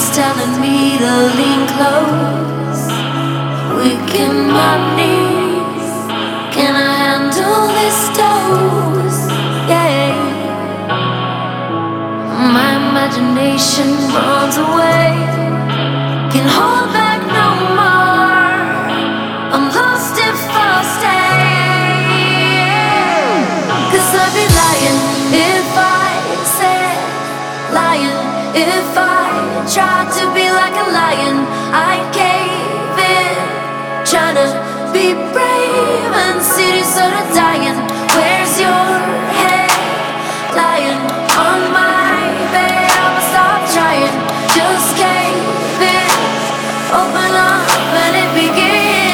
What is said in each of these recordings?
telling me to lean close. Weak in my knees. Can I handle this dose? Yeah. My imagination runs away. Can't hold back no more. I'm lost if I stay. 'Cause I'd be lying if I said, lying if I tried to be like a lion. I'd cave in, trying to be brave and cities sort of dying. Where's your head? Lying on my bed. I'ma stop trying, just cave in, open up and it begins.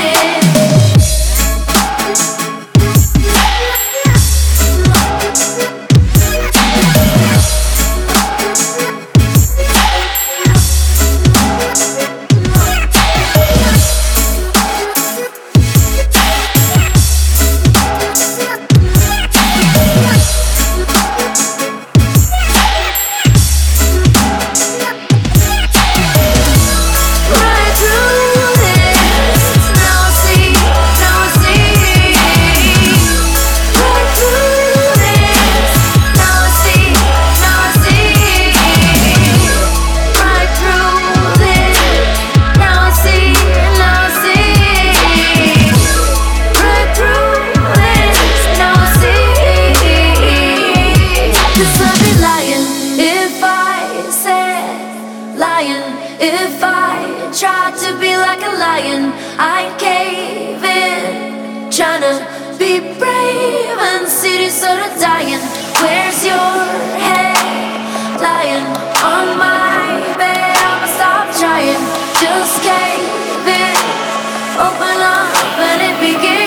If I tried to be like a lion, I'd cave in, trying to be brave and cities sort of dying. Where's your head? Lying on my bed. I'ma stop trying, just cave in, open up and it begins.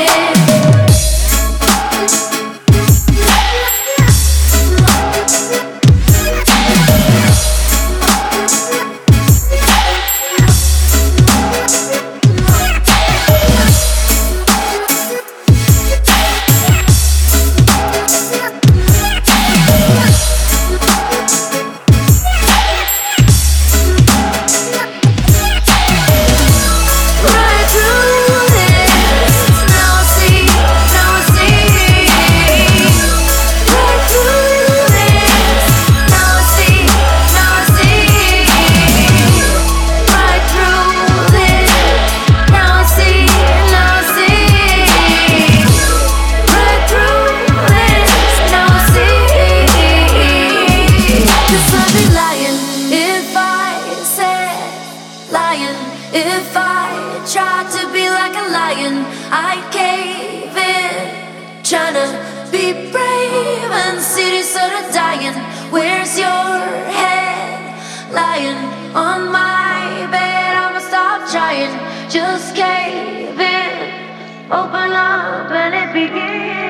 If I tried to be like a lion, I'd cave in, trying to be brave and cities sort of dying. Where's your head? Lying on my bed. I'ma stop trying, just cave in, open up and it begins.